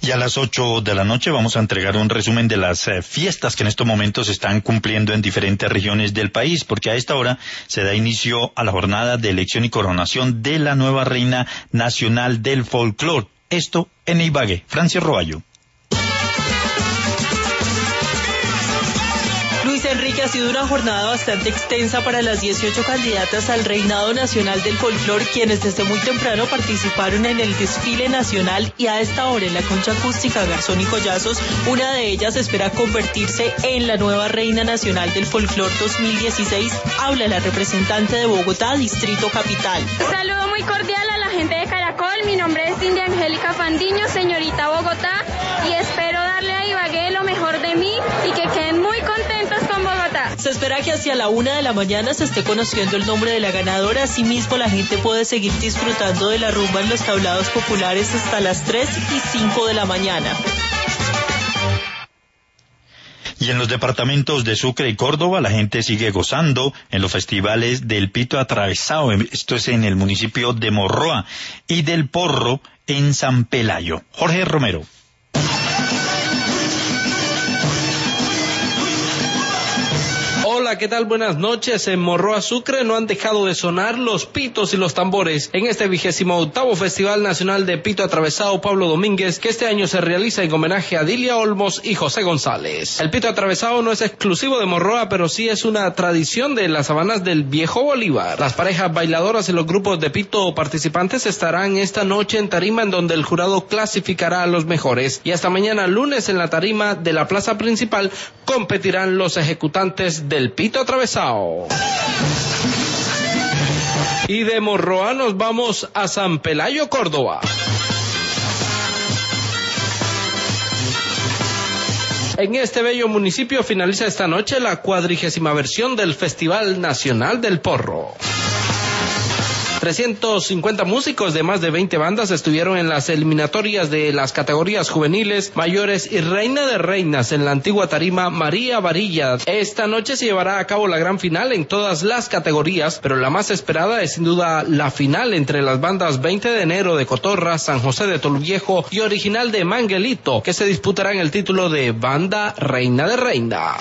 Y a las 8 de la noche vamos a entregar un resumen de las fiestas que en estos momentos se están cumpliendo en diferentes regiones del país, porque a esta hora se da inicio a la jornada de elección y coronación de la nueva reina nacional del folclore. Esto en Ibagué. Francis Roballo. Luis Enrique, ha sido una jornada bastante extensa para las 18 candidatas al reinado nacional del folclore, quienes desde muy temprano participaron en el desfile nacional, y a esta hora en la concha acústica Garzón y Collazos, una de ellas espera convertirse en la nueva reina nacional del folclore 2016. Habla la representante de Bogotá, Distrito Capital. Un saludo muy cordial a la gente de Caracol. Mi nombre es India Angélica Fandiño, señorita Bogotá, y espero darle a Ibagué lo mejor de mí y que queden muy contentos con Bogotá. Se espera que hacia la 1 de la mañana se esté conociendo el nombre de la ganadora. Asimismo, la gente puede seguir disfrutando de la rumba en los tablados populares hasta las 3 y 5 de la mañana. Y en los departamentos de Sucre y Córdoba la gente sigue gozando en los festivales del Pito Atravesado. Esto es en el municipio de Morroa, y del Porro en San Pelayo. Jorge Romero. Hola, ¿qué tal? Buenas noches. En Morroa, Sucre, no han dejado de sonar los pitos y los tambores en este 28º Festival Nacional de Pito Atravesado Pablo Domínguez, que este año se realiza en homenaje a Dilia Olmos y José González. El Pito Atravesado no es exclusivo de Morroa, pero sí es una tradición de las sabanas del Viejo Bolívar. Las parejas bailadoras y los grupos de pito participantes estarán esta noche en tarima, en donde el jurado clasificará a los mejores, y hasta mañana lunes en la tarima de la plaza principal competirán los ejecutantes del Pito Atravesado. Y de Morroa nos vamos a San Pelayo, Córdoba. En este bello municipio finaliza esta noche la 40ª versión del Festival Nacional del Porro. 350 músicos de más de 20 bandas estuvieron en las eliminatorias de las categorías juveniles, mayores y reina de reinas en la antigua tarima María Varilla. Esta noche se llevará a cabo la gran final en todas las categorías, pero la más esperada es sin duda la final entre las bandas 20 de enero de Cotorra, San José de Tolviejo y Original de Manguelito, que se disputarán el título de Banda Reina de Reinas.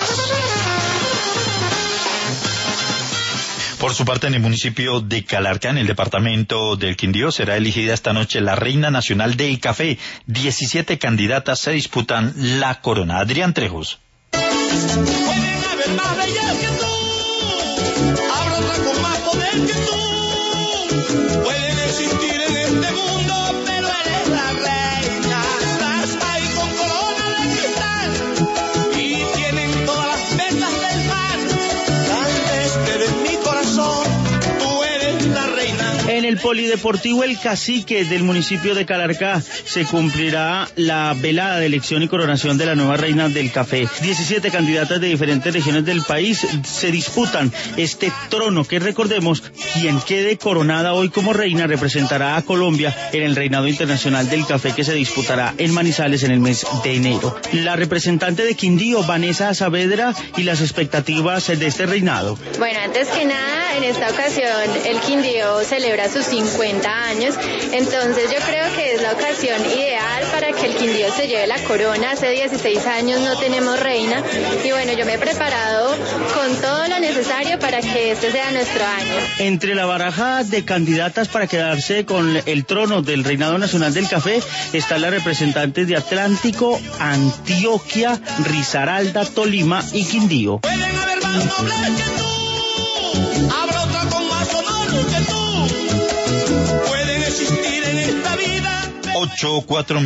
Por su parte, en el municipio de Calarcá, en el departamento del Quindío, será elegida esta noche la Reina Nacional del Café. 17 candidatas se disputan la corona. Adrián Trejos. Pueden haber más bellas que tú, habrá otra con más poder que tú. Pueden existir en este mundo, pero eres la reina. Estás ahí con corona de cristal y tienen todas las mesas del mar. Tal vez, pero en mi corazón tú eres la reina. En el Polideportivo El Cacique del municipio de Calarcá se cumplirá la velada de elección y coronación de la nueva reina del café. 17 candidatas de diferentes regiones del país se disputan este trono que, recordemos, quien quede coronada hoy como reina representará a Colombia en el reinado internacional del café, que se disputará en Manizales en el mes de enero. La representante de Quindío, Vanessa Saavedra, y las expectativas de este reinado. Bueno, antes que nada, en esta ocasión el Quindío celebra sus 50 años, entonces yo creo que es la ocasión ideal para que el Quindío se lleve la corona. Hace 16 años no tenemos reina, y bueno, yo me he preparado con todo lo necesario para que este sea nuestro año. Entre la baraja de candidatas para quedarse con el trono del reinado nacional del café están las representantes de Atlántico, Antioquia, Risaralda, Tolima y Quindío. Pueden haber más nobles que tú, habrá otra con más honor que tú. Pueden existir en esta vida. 8:04